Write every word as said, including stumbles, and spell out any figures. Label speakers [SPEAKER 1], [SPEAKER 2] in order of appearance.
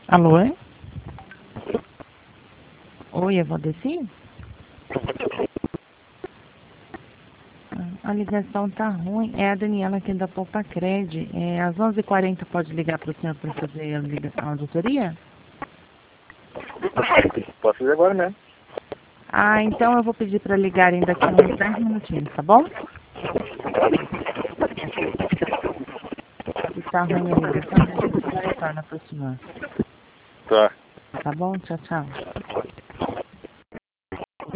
[SPEAKER 1] Alô? Oi, é Valdeci? A ligação tá ruim. É a Daniela aqui da Popacred. É, às onze e quarenta pode ligar para o senhor para fazer a, liga- a auditoria?
[SPEAKER 2] Posso fazer agora mesmo.
[SPEAKER 1] Ah, então eu vou pedir para ligarem daqui a uns dez minutinhos, tá bom? Se tá ruim a ligação, a gente já retorna para o senhor.
[SPEAKER 2] Tá.
[SPEAKER 1] Tá bom? Tchau, tchau.